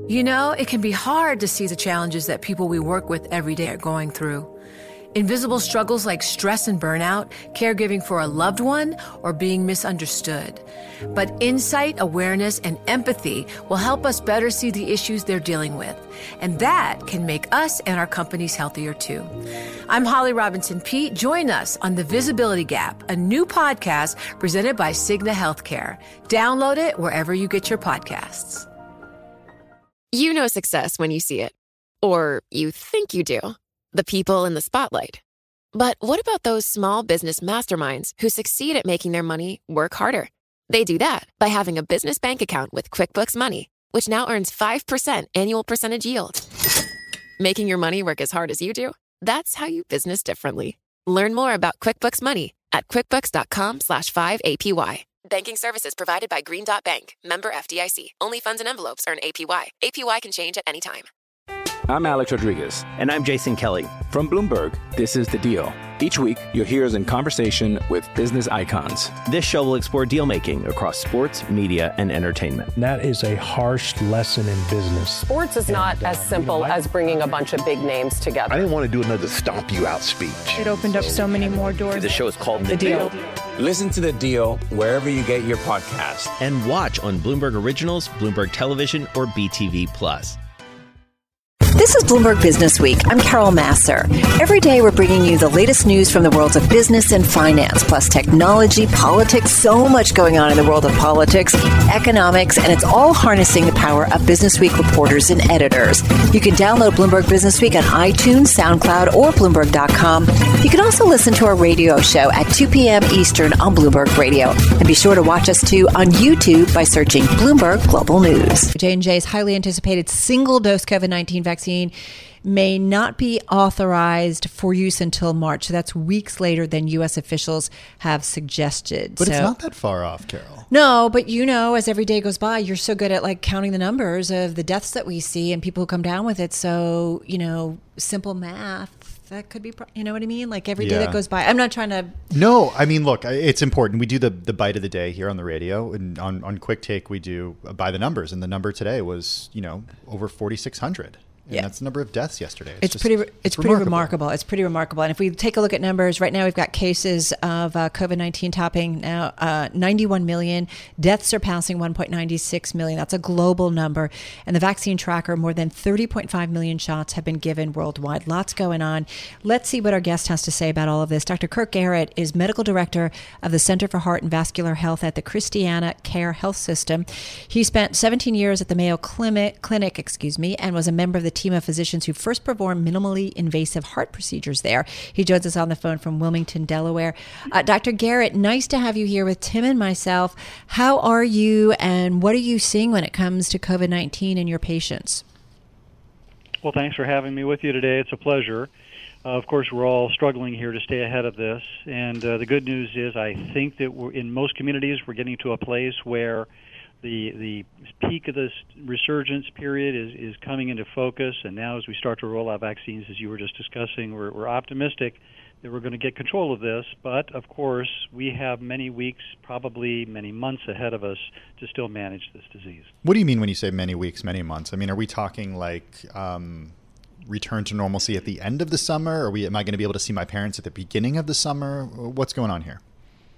You know, it can be hard to see the challenges that people we work with every day are going through. Invisible struggles like stress and burnout, caregiving for a loved one, or being misunderstood. But insight, awareness, and empathy will help us better see the issues they're dealing with. And that can make us and our companies healthier too. I'm Holly Robinson Peete. Join us on The Visibility Gap, a new podcast presented by Cigna Healthcare. Download it wherever you get your podcasts. You know success when you see it. Or you think you do. The people in the spotlight. But what about those small business masterminds who succeed at making their money work harder? They do that by having a business bank account with QuickBooks Money, which now earns 5% annual percentage yield. Making your money work as hard as you do? That's how you business differently. Learn more about QuickBooks Money at quickbooks.com/5APY. Banking services provided by Green Dot Bank. Member FDIC. Only funds and envelopes earn APY. APY can change at any time. I'm Alex Rodriguez. And I'm Jason Kelly. From Bloomberg, this is The Deal. Each week, you'll hear us in conversation with business icons. This show will explore deal-making across sports, media, and entertainment. That is a harsh lesson in business. Sports is not as simple as bringing a bunch of big names together. I didn't want to do another stomp you out speech. It opened up so many more doors. The show is called The Deal. Listen to The Deal wherever you get your podcast. And watch on Bloomberg Originals, Bloomberg Television, or BTV+. This is Bloomberg Business Week. I'm Carol Massar. Every day we're bringing you the latest news from the worlds of business and finance, plus technology, politics, so much going on in the world of politics, economics, and it's all harnessing the power of Business Week reporters and editors. You can download Bloomberg Business Week on iTunes, SoundCloud, or Bloomberg.com. You can also listen to our radio show at 2 p.m. Eastern on Bloomberg Radio. And be sure to watch us, too, on YouTube by searching Bloomberg Global News. J&J's highly anticipated single-dose COVID-19 vaccine may not be authorized for use until March. So that's weeks later than U.S. officials have suggested. But it's not that far off, Carol. No, but you know, as every day goes by, you're so good at like counting the numbers of the deaths that we see and people who come down with it. So, you know, simple math, that could be, you know what I mean? Like every day that goes by. I'm not trying to. No, I mean, look, it's important. We do the bite of the day here on the radio, and on Quick Take, we do by the numbers. And the number today was, you know, over 4,600. And that's the number of deaths yesterday. It's pretty remarkable. It's pretty remarkable. And if we take a look at numbers, right now we've got cases of COVID-19 topping now 91 million, deaths surpassing 1.96 million. That's a global number. And the vaccine tracker, more than 30.5 million shots have been given worldwide. Lots going on. Let's see what our guest has to say about all of this. Dr. Kirk Garrett is medical director of the Center for Heart and Vascular Health at the Christiana Care Health System. He spent 17 years at the Mayo Clinic, and was a member of the team of physicians who first performed minimally invasive heart procedures there. He joins us on the phone from Wilmington, Delaware. Dr. Garrett, nice to have you here with Tim and myself. How are you, and what are you seeing when it comes to COVID-19 in your patients? Well, thanks for having me with you today. It's a pleasure. Of course, we're all struggling here to stay ahead of this. And the good news is I think that in most communities we're getting to a place where the peak of this resurgence period is coming into focus, and now as we start to roll out vaccines, as you were just discussing, we're optimistic that we're going to get control of this. But, of course, we have many weeks, probably many months ahead of us to still manage this disease. What do you mean when you say many weeks, many months? I mean, are we talking like return to normalcy at the end of the summer? Am I going to be able to see my parents at the beginning of the summer? What's going on here?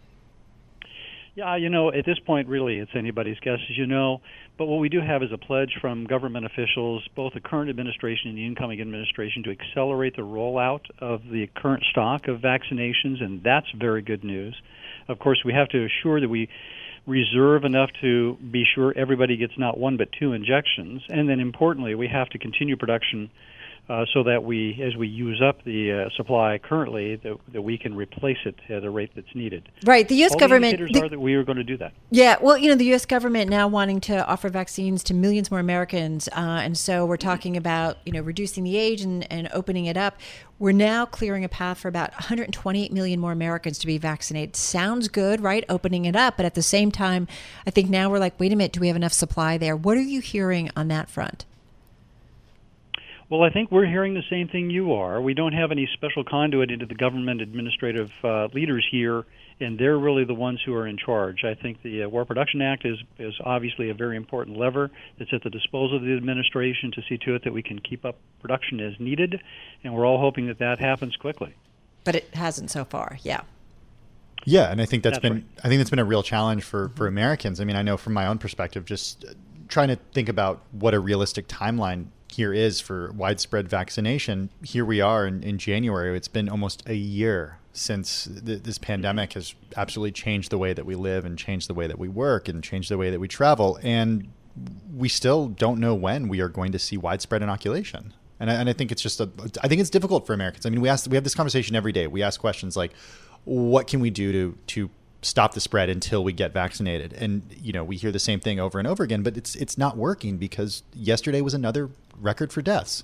Yeah, you know, at this point, really, it's anybody's guess, as you know. But what we do have is a pledge from government officials, both the current administration and the incoming administration, to accelerate the rollout of the current stock of vaccinations, and that's very good news. Of course, we have to assure that we reserve enough to be sure everybody gets not one but two injections. And then, importantly, we have to continue production so that we, as we use up the supply currently, that we can replace it at a rate that's needed. Right. The U.S. government... The indicators are that we are going to do that. Yeah. Well, you know, the U.S. government now wanting to offer vaccines to millions more Americans. And so we're talking about, you know, reducing the age and opening it up. We're now clearing a path for about 128 million more Americans to be vaccinated. Sounds good, right? Opening it up. But at the same time, I think now we're like, wait a minute, do we have enough supply there? What are you hearing on that front? Well, I think we're hearing the same thing you are. We don't have any special conduit into the government administrative leaders here, and they're really the ones who are in charge. I think the War Production Act is obviously a very important lever that's at the disposal of the administration to see to it that we can keep up production as needed, and we're all hoping that that happens quickly. But it hasn't so far, yeah. Yeah, and I think that's been a real challenge for Americans. I mean, I know from my own perspective, just trying to think about what a realistic timeline here is for widespread vaccination. Here we are in January. It's been almost a year since this pandemic has absolutely changed the way that we live and changed the way that we work and changed the way that we travel. And we still don't know when we are going to see widespread inoculation. And I think it's just I think it's difficult for Americans. I mean, we have this conversation every day. We ask questions like, what can we do to stop the spread until we get vaccinated? And, we hear the same thing over and over again, but it's not working because yesterday was another record for deaths.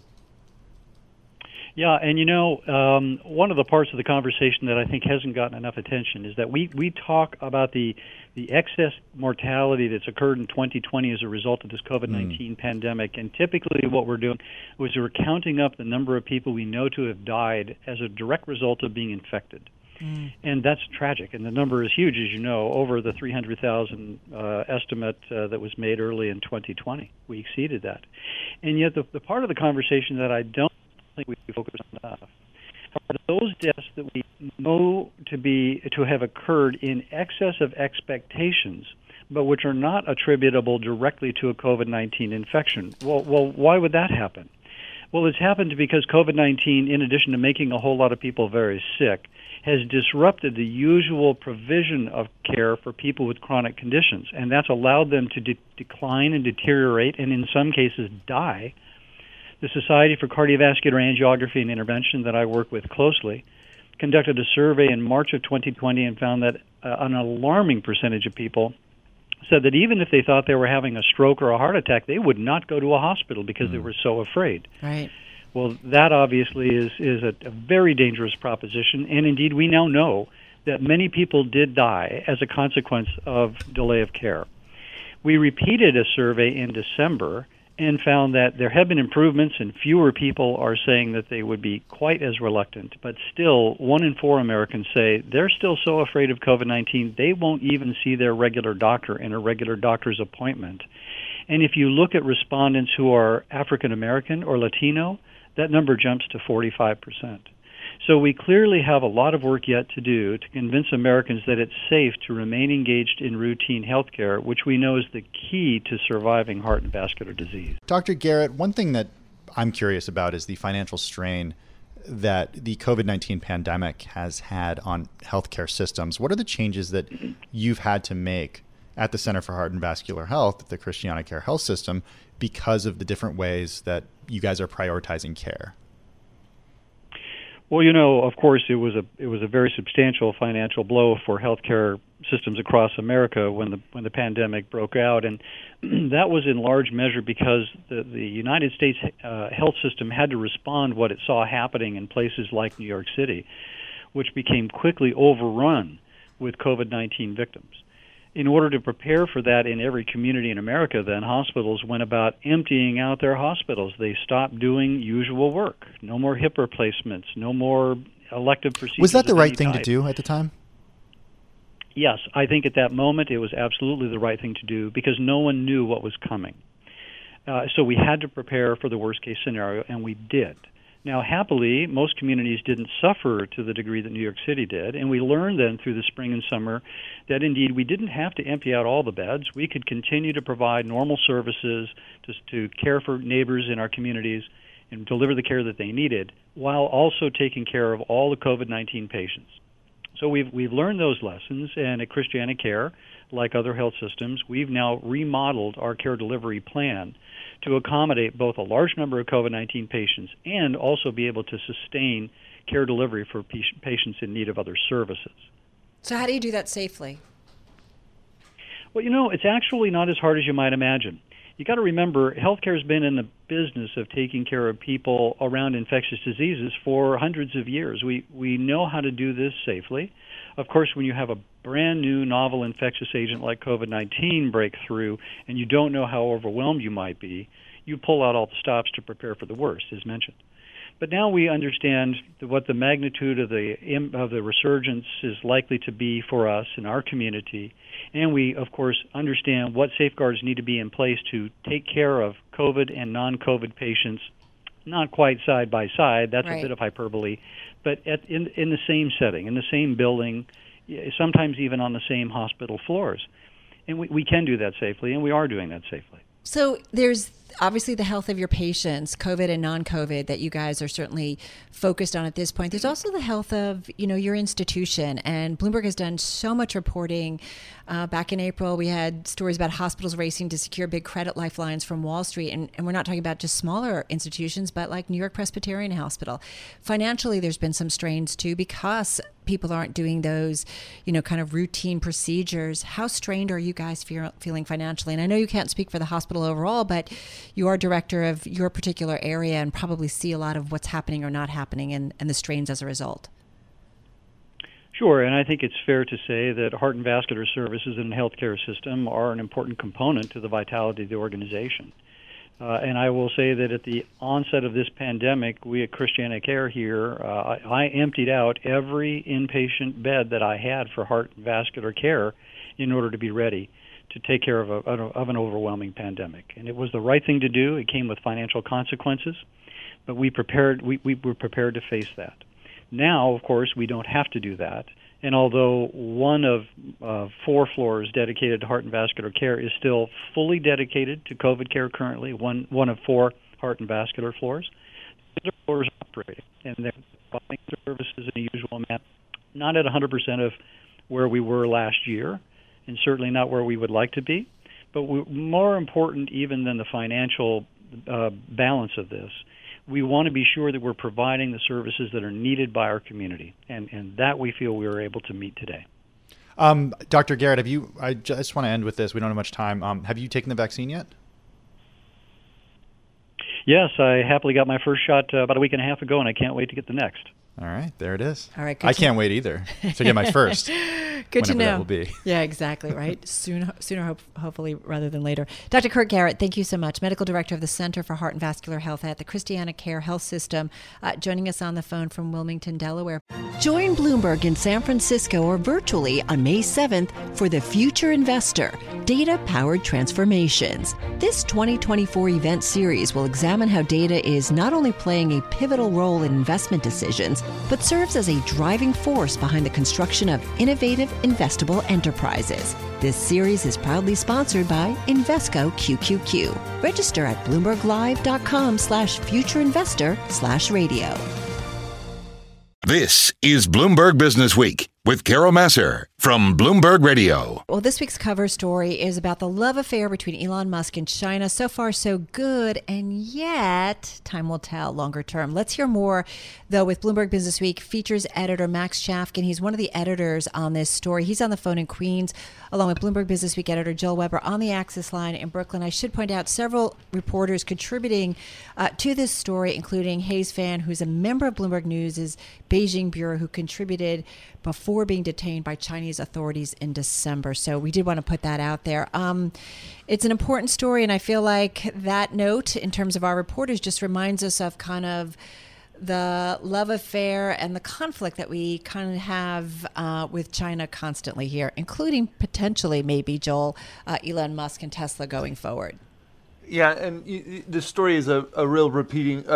Yeah, and one of the parts of the conversation that I think hasn't gotten enough attention is that we talk about the excess mortality that's occurred in 2020 as a result of this COVID-19 pandemic, and typically what we're doing is we're counting up the number of people we know to have died as a direct result of being infected. And that's tragic, and the number is huge, as you know, over the 300,000 estimate that was made early in 2020. We exceeded that. And yet the part of the conversation that I don't think we focus on enough are those deaths that we know to have occurred in excess of expectations, but which are not attributable directly to a COVID-19 infection. Well, why would that happen? Well, it's happened because COVID-19, in addition to making a whole lot of people very sick, has disrupted the usual provision of care for people with chronic conditions, and that's allowed them to decline and deteriorate and in some cases die. The Society for Cardiovascular Angiography and Intervention that I work with closely conducted a survey in March of 2020 and found that an alarming percentage of people said that even if they thought they were having a stroke or a heart attack, they would not go to a hospital because they were so afraid. Right. Well, that obviously is a very dangerous proposition, and indeed we now know that many people did die as a consequence of delay of care. We repeated a survey in December and found that there have been improvements and fewer people are saying that they would be quite as reluctant, but still 1 in 4 Americans say they're still so afraid of COVID-19 they won't even see their regular doctor in a regular doctor's appointment. And if you look at respondents who are African American or Latino, that number jumps to 45%. So we clearly have a lot of work yet to do to convince Americans that it's safe to remain engaged in routine health care, which we know is the key to surviving heart and vascular disease. Dr. Garrett, one thing that I'm curious about is the financial strain that the COVID-19 pandemic has had on healthcare systems. What are the changes that you've had to make at the Center for Heart and Vascular Health, the Christiana Care Health System, because of the different ways that you guys are prioritizing care? Well, of course, it was a very substantial financial blow for healthcare systems across America when the pandemic broke out, and that was in large measure because the United States health system had to respond what it saw happening in places like New York City, which became quickly overrun with COVID-19 victims. In order to prepare for that in every community in America, then hospitals went about emptying out their hospitals. They stopped doing usual work. No more hip replacements, no more elective procedures. Was that the right thing to do at the time? Yes, I think at that moment it was absolutely the right thing to do because no one knew what was coming. So we had to prepare for the worst-case scenario, and we did. Now, happily, most communities didn't suffer to the degree that New York City did, and we learned then through the spring and summer that indeed we didn't have to empty out all the beds. We could continue to provide normal services to care for neighbors in our communities and deliver the care that they needed while also taking care of all the COVID-19 patients. So we've learned those lessons, and at Christiana Care, like other health systems, we've now remodeled our care delivery plan to accommodate both a large number of COVID-19 patients and also be able to sustain care delivery for patients in need of other services. So how do you do that safely? Well, it's actually not as hard as you might imagine. You got to remember, healthcare has been in the business of taking care of people around infectious diseases for hundreds of years. We know how to do this safely. Of course, when you have a brand new novel infectious agent like COVID-19 break through and you don't know how overwhelmed you might be, you pull out all the stops to prepare for the worst, as mentioned. But now we understand what the magnitude of the resurgence is likely to be for us in our community, and we, of course, understand what safeguards need to be in place to take care of COVID and non-COVID patients, not quite side by side. That's right. A bit of hyperbole, but in the same setting, in the same building, sometimes even on the same hospital floors. And we can do that safely, and we are doing that safely. So there's obviously the health of your patients, COVID and non-COVID, that you guys are certainly focused on at this point. There's also the health of, your institution. And Bloomberg has done so much reporting. Back in April, we had stories about hospitals racing to secure big credit lifelines from Wall Street. And we're not talking about just smaller institutions, but like New York Presbyterian Hospital. Financially, there's been some strains too because people aren't doing those, kind of routine procedures. How strained are you guys feeling financially? And I know you can't speak for the hospital overall, but you are director of your particular area and probably see a lot of what's happening or not happening and the strains as a result. Sure, and I think it's fair to say that heart and vascular services in the healthcare system are an important component to the vitality of the organization. And I will say that at the onset of this pandemic, we at Christiana Care here, I emptied out every inpatient bed that I had for heart and vascular care in order to be ready to take care of an overwhelming pandemic. And it was the right thing to do. It came with financial consequences, but we were prepared to face that. Now, of course, we don't have to do that. And although one of 4 floors dedicated to heart and vascular care is still fully dedicated to COVID care currently, one of 4 heart and vascular floors, the other floors are operating, and they're providing services in a usual manner, not at 100% of where we were last year, and certainly not where we would like to be. But more important even than the financial balance of this, we want to be sure that we're providing the services that are needed by our community, and that we feel we were able to meet today. Dr. Garrett, I just want to end with this. We don't have much time. Have you taken the vaccine yet? Yes, I happily got my first shot about a week and a half ago, and I can't wait to get the next. All right, there it is. All right, I can't wait either to get my first. Good to know. That will be. Yeah, exactly, right? Sooner, hopefully, rather than later. Dr. Kurt Garrett, thank you so much. Medical Director of the Center for Heart and Vascular Health at the Christiana Care Health System, joining us on the phone from Wilmington, Delaware. Join Bloomberg in San Francisco or virtually on May 7th for The Future Investor, Data-Powered Transformations. This 2024 event series will examine how data is not only playing a pivotal role in investment decisions, but serves as a driving force behind the construction of innovative, investable enterprises. This series is proudly sponsored by Invesco QQQ. Register at BloombergLive.com/futureinvestor/radio. This is Bloomberg Business Week with Carol Massar from Bloomberg Radio. Well, this week's cover story is about the love affair between Elon Musk and China. So far, so good, and yet time will tell longer term. Let's hear more, though, with Bloomberg Business Week features editor Max Chafkin. He's one of the editors on this story. He's on the phone in Queens, along with Bloomberg Business Week editor Joel Weber on the Access line in Brooklyn. I should point out several reporters contributing to this story, including Hayes Fan, who's a member of Bloomberg News' Beijing Bureau, who contributed before being detained by Chinese authorities in December. So we did want to put that out there. It's an important story, and I feel like that note in terms of our reporters just reminds us of kind of the love affair and the conflict that we kind of have with China constantly here, including potentially maybe, Joel, Elon Musk and Tesla going forward. Yeah, and this story is a real reporting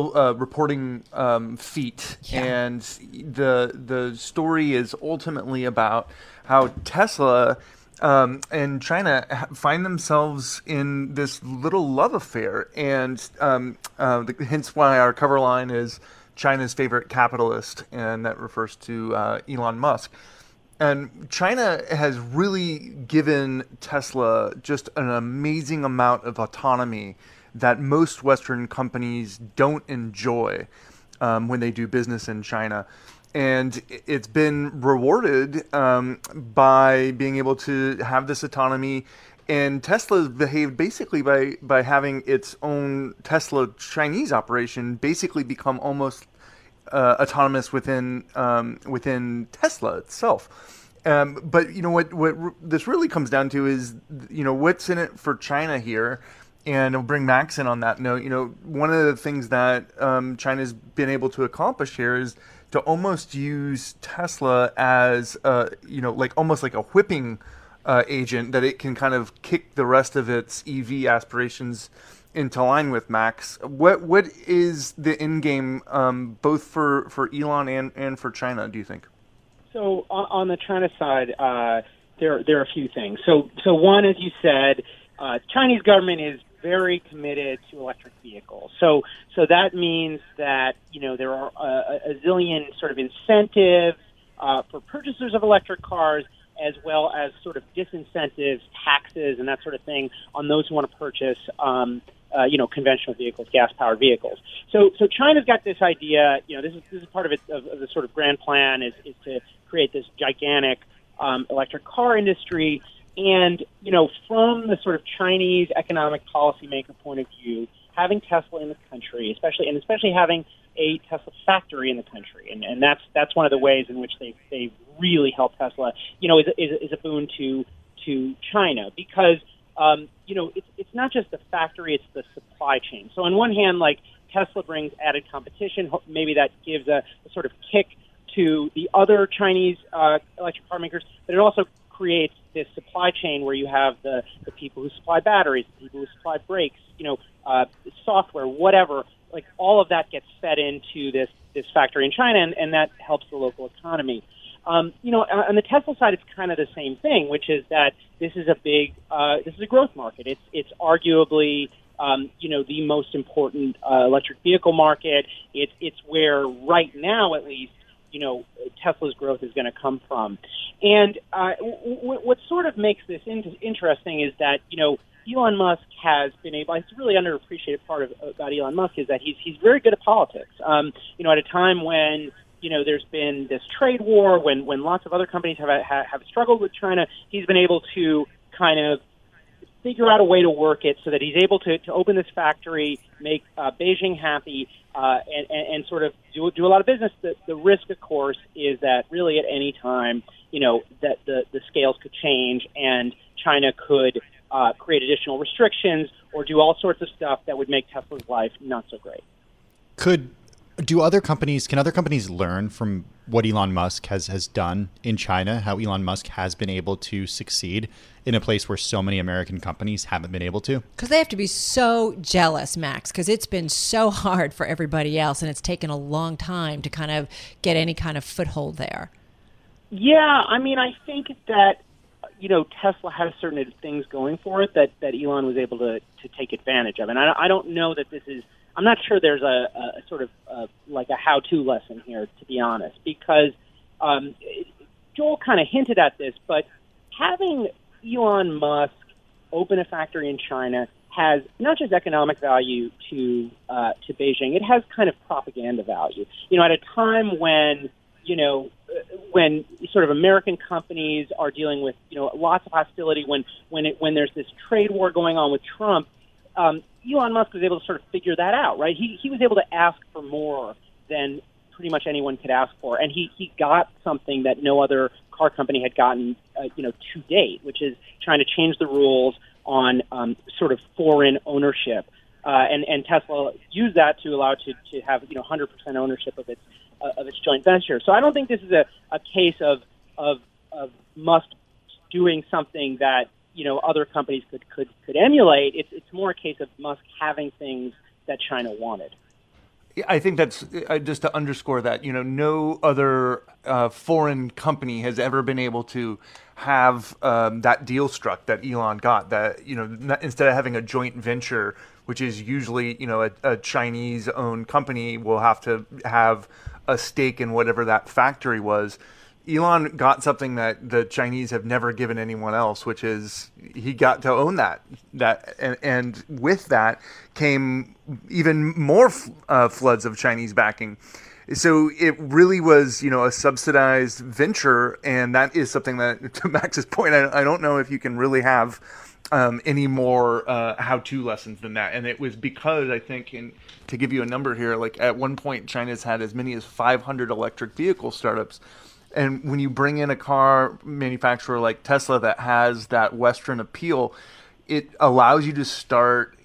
feat, yeah. And the story is ultimately about how Tesla and China find themselves in this little love affair, and hence why our cover line is China's favorite capitalist, and that refers to Elon Musk. And China has really given Tesla just an amazing amount of autonomy that most Western companies don't enjoy when they do business in China. And it's been rewarded by being able to have this autonomy. And Tesla's behaved basically by having its own Tesla Chinese operation basically become almost autonomous within Tesla itself. But what this really comes down to is, what's in it for China here And I'll bring Max in on that note. One of the things that China's been able to accomplish here is to almost use Tesla as, almost like a whipping agent that it can kind of kick the rest of its EV aspirations into line with. Max, what is the end game both for Elon and for China, do you think? So on the China side, there are a few things. So one, as you said, Chinese government is very committed to electric vehicles. So that means that there are a zillion sort of incentives for purchasers of electric cars, as well as sort of disincentives, taxes, and that sort of thing on those who want to purchase conventional vehicles, gas-powered vehicles. So China's got this idea. This is part of it, of the sort of grand plan is to create this gigantic electric car industry. And, from the sort of Chinese economic policymaker point of view, having Tesla in the country, especially having a Tesla factory in the country, and that's one of the ways in which they really help Tesla, is a boon to China, because it's not just the factory, it's the supply chain. So on one hand, like, Tesla brings added competition, maybe that gives a sort of kick to the other Chinese electric car makers, but it also creates this supply chain where you have the people who supply batteries, the people who supply brakes, software, whatever. Like, all of that gets fed into this factory in China, and that helps the local economy. On the Tesla side, it's kind of the same thing, which is that this is a growth market. It's arguably the most important electric vehicle market. It's where right now, at least, Tesla's growth is going to come from. And what sort of makes this interesting is that, Elon Musk has been able, it's a really underappreciated part about Elon Musk is that he's very good at politics. At a time when, there's been this trade war, when lots of other companies have struggled with China, he's been able to kind of figure out a way to work it so that he's able to open this factory, make Beijing happy, and sort of do a lot of business. The risk, of course, is that really at any time, that the scales could change and China could create additional restrictions or do all sorts of stuff that would make Tesla's life not so great. Can other companies learn from what Elon Musk has done in China, how Elon Musk has been able to succeed in a place where so many American companies haven't been able to? Because they have to be so jealous, Max, because it's been so hard for everybody else, and it's taken a long time to kind of get any kind of foothold there. Yeah, I think that, Tesla has certain things going for it that Elon was able to take advantage of. And I don't know that I'm not sure there's a sort of like a how-to lesson here, to be honest, because Joel kind of hinted at this, but having Elon Musk open a factory in China has not just economic value to Beijing, it has kind of propaganda value. At a time when, when sort of American companies are dealing with, lots of hostility, when there's this trade war going on with Trump, Elon Musk was able to sort of figure that out, right? He was able to ask for more than pretty much anyone could ask for, and he got something that no other car company had gotten, to date, which is trying to change the rules on sort of foreign ownership, and Tesla used that to allow it to have 100% ownership of its joint venture. So I don't think this is a case of Musk doing something that other companies could emulate. It's more a case of Musk having things that China wanted. I think that's just to underscore that, no other foreign company has ever been able to have that deal struck that Elon got, that, instead of having a joint venture, which is usually, a Chinese-owned company will have to have a stake in whatever that factory was. Elon got something that the Chinese have never given anyone else, which is he got to own that, and with that came even more floods of Chinese backing. So it really was, a subsidized venture, and that is something that, to Max's point, I don't know if you can really have any more how-to lessons than that. And it was because, I think, to give you a number here, like at one point China's had as many as 500 electric vehicle startups. And when you bring in a car manufacturer like Tesla that has that Western appeal, it allows you to start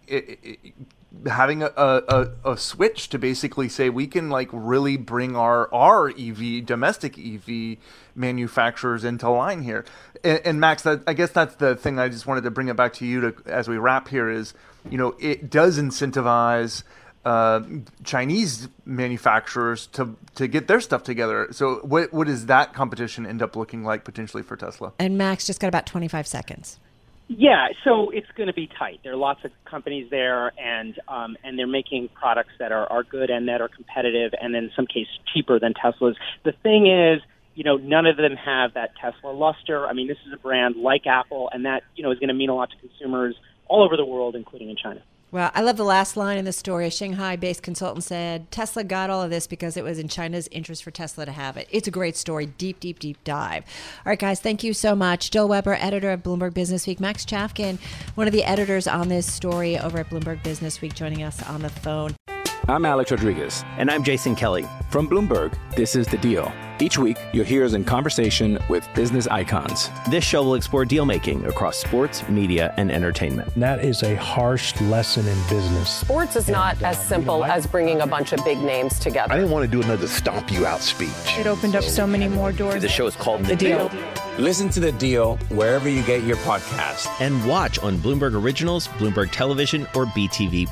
having a switch to basically say we can like really bring our EV, domestic EV manufacturers into line here. And Max, I guess that's the thing I just wanted to bring it back to you as we wrap here is, it does incentivize Chinese manufacturers to get their stuff together. So what does that competition end up looking like potentially for Tesla? And Max just got about 25 seconds. Yeah, so it's going to be tight. There are lots of companies there, and they're making products that are good and that are competitive, and in some cases cheaper than Tesla's. The thing is, none of them have that Tesla luster. I mean, this is a brand like Apple, and that is going to mean a lot to consumers all over the world, including in China. Well, I love the last line in the story. A Shanghai-based consultant said, Tesla got all of this because it was in China's interest for Tesla to have it. It's a great story. Deep, deep, deep dive. All right, guys, thank you so much. Joel Weber, editor of Bloomberg Businessweek. Max Chafkin, one of the editors on this story over at Bloomberg Businessweek, joining us on the phone. I'm Alex Rodriguez. And I'm Jason Kelly. From Bloomberg, this is The Deal. Each week, you'll hear us in conversation with business icons. This show will explore deal-making across sports, media, and entertainment. And that is a harsh lesson in business. Sports is not as simple as bringing a bunch of big names together. I didn't want to do another stomp you out speech. It opened up so many more doors. The show is called The Deal. Listen to The Deal wherever you get your podcast. And watch on Bloomberg Originals, Bloomberg Television, or BTV+.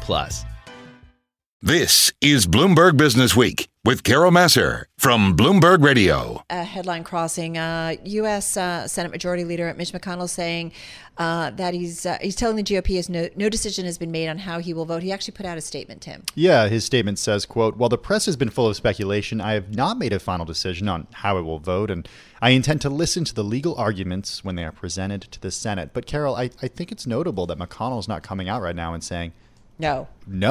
This is Bloomberg Business Week with Carol Massar from Bloomberg Radio. A headline crossing. U.S. Senate Majority Leader Mitch McConnell saying that he's telling the GOP no decision has been made on how he will vote. He actually put out a statement, Tim. Yeah, his statement says, quote, "While the press has been full of speculation, I have not made a final decision on how I will vote, and I intend to listen to the legal arguments when they are presented to the Senate." But Carol, I think it's notable that McConnell's not coming out right now and saying, No.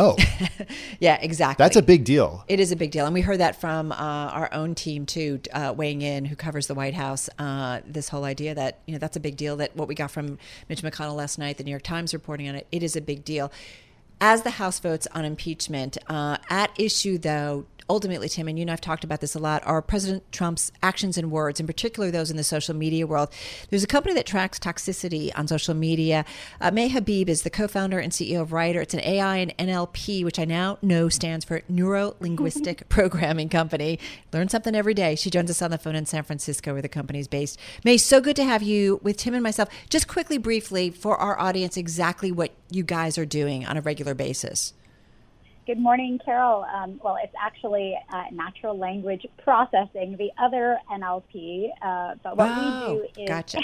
Yeah, exactly. That's a big deal. It is a big deal. And we heard that from our own team, too, weighing in, who covers the White House, this whole idea that, that's a big deal, that what we got from Mitch McConnell last night, the New York Times reporting on it, it is a big deal. As the House votes on impeachment, at issue, though, ultimately, Tim, and you and I have talked about this a lot, are President Trump's actions and words, in particular those in the social media world. There's a company that tracks toxicity on social media. May Habib is the co-founder and CEO of Writer. It's an AI and NLP, which I now know stands for Neuro-Linguistic Programming Company. Learn something every day. She joins us on the phone in San Francisco, where the company is based. May, so good to have you with Tim and myself. Just quickly, briefly, for our audience, exactly what you guys are doing on a regular basis. Good morning, Carol. Well, it's actually natural language processing, the other NLP. But what we do is gotcha.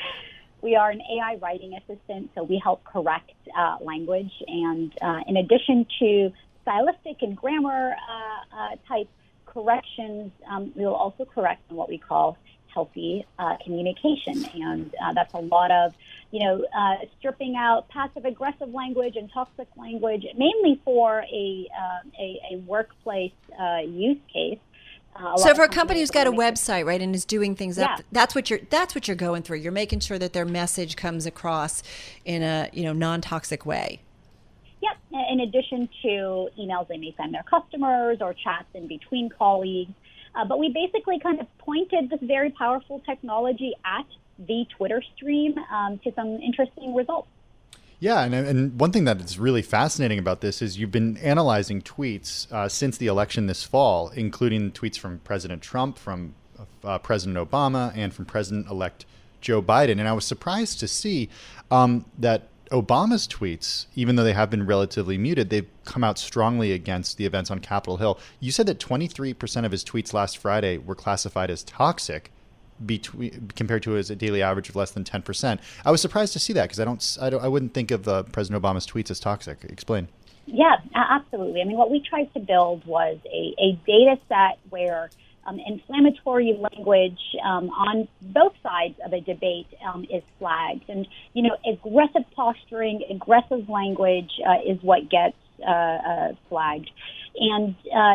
We are an AI writing assistant, so we help correct language. And in addition to stylistic and grammar type corrections, we will also correct on what we call healthy communication. And that's a lot of stripping out passive-aggressive language and toxic language, mainly for a workplace use case. So for a company who's got a website, right, and is doing things up, that's what you're going through. You're making sure that their message comes across in a non-toxic way. Yep. In addition to emails they may send their customers or chats in between colleagues. But we basically kind of pointed this very powerful technology at the Twitter stream to some interesting results. Yeah, and one thing that is really fascinating about this is you've been analyzing tweets since the election this fall, including tweets from President Trump, from President Obama, and from President-elect Joe Biden. And I was surprised to see that Obama's tweets, even though they have been relatively muted, they've come out strongly against the events on Capitol Hill. You said that 23% of his tweets last Friday were classified as toxic, compared to his daily average of less than 10%. I was surprised to see that because I wouldn't think of President Obama's tweets as toxic. Explain. Yeah, absolutely. I mean, what we tried to build was a data set where inflammatory language on both sides of a debate is flagged. And, aggressive posturing, aggressive language is what gets flagged. And,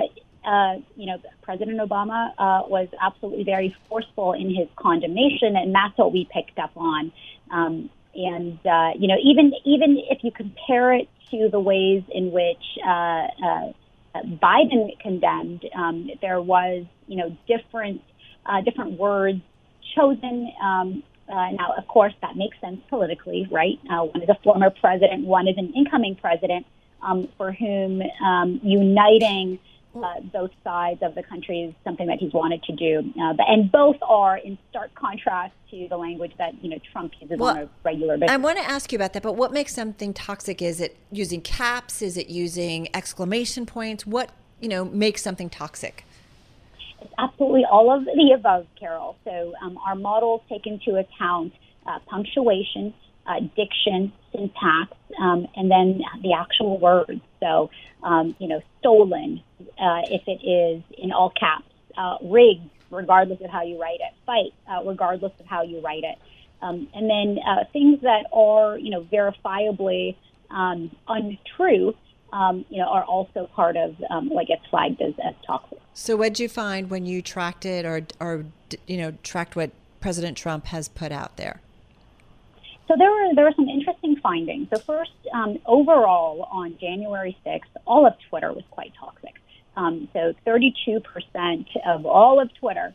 President Obama was absolutely very forceful in his condemnation, and that's what we picked up on. Even if you compare it to the ways in which Biden condemned, there was, different words chosen Now, of course, that makes sense politically, right? One is a former president, one is an incoming president, for whom uniting both sides of the country is something that he's wanted to do. And both are in stark contrast to the language that, Trump uses on a regular basis. I want to ask you about that, but what makes something toxic? Is it using caps? Is it using exclamation points? What, makes something toxic? It's absolutely all of the above, Carol. So our models take into account punctuation, diction, syntax, and then the actual words. So, stolen, if it is in all caps, rigged, regardless of how you write it, fight, regardless of how you write it. And then things that are, verifiably untrue, are also part of what gets flagged as toxic. So what did you find when you tracked it or tracked what President Trump has put out there? So there were some interesting findings. So first, overall, on January 6th, all of Twitter was quite toxic. So 32% of all of Twitter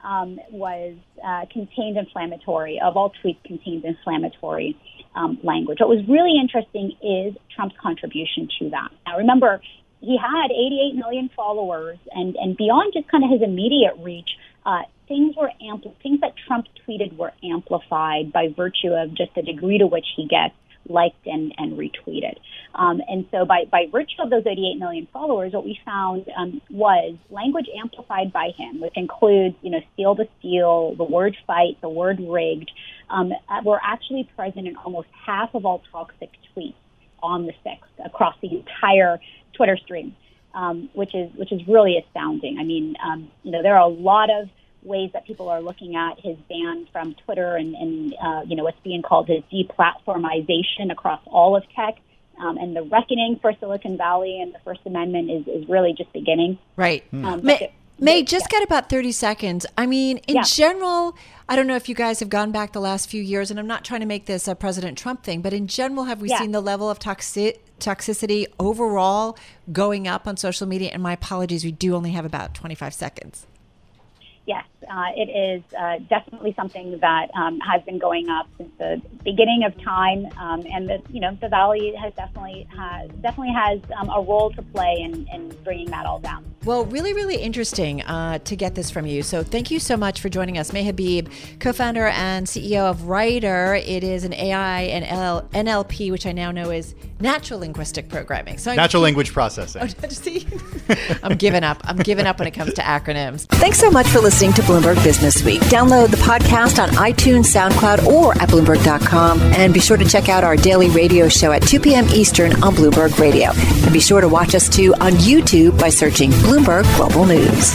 contained inflammatory, of all tweets contained inflammatory language. What was really interesting is Trump's contribution to that. Now, remember, he had 88 million followers, and beyond just kind of his immediate reach, things that Trump tweeted were amplified by virtue of just the degree to which he gets liked and retweeted. And so by virtue of those 88 million followers, what we found was language amplified by him, which includes, steal to steal, the word fight, the word rigged, were actually present in almost half of all toxic tweets on the 6th across the entire Twitter stream, which is really astounding. I mean, there are a lot of ways that people are looking at his ban from Twitter and what's being called his deplatformization across all of tech. And the reckoning for Silicon Valley and the First Amendment is really just beginning. Right. May, just got about 30 seconds. I mean, in general, I don't know if you guys have gone back the last few years, and I'm not trying to make this a President Trump thing, but in general, have we seen the level of toxicity overall going up on social media? And my apologies, we do only have about 25 seconds. Yes, it is definitely something that has been going up since the beginning of time, and the Valley has definitely has a role to play in bringing that all down. Well, really, really interesting to get this from you. So thank you so much for joining us. May Habib, co-founder and CEO of Writer. It is an AI and NLP, which I now know is natural linguistic programming. So natural language processing. Oh, see? I'm giving up. I'm giving up when it comes to acronyms. Thanks so much for listening to Bloomberg Business Week. Download the podcast on iTunes, SoundCloud, or at Bloomberg.com. And be sure to check out our daily radio show at 2 p.m. Eastern on Bloomberg Radio. And be sure to watch us too on YouTube by searching Bloomberg Global News.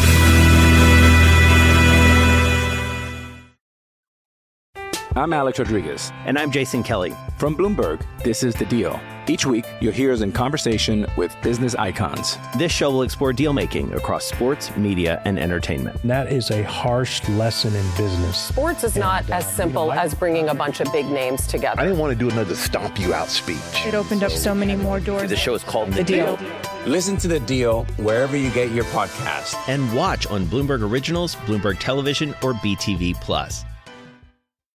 I'm Alex Rodriguez. And I'm Jason Kelly. From Bloomberg, this is The Deal. Each week, you'll hear us in conversation with business icons. This show will explore deal-making across sports, media, and entertainment. And that is a harsh lesson in business. Sports is not as simple as bringing a bunch of big names together. I didn't want to do another stomp you out speech. It opened up so many more doors. The show is called The Deal. Listen to The Deal wherever you get your podcast. And watch on Bloomberg Originals, Bloomberg Television, or BTV+.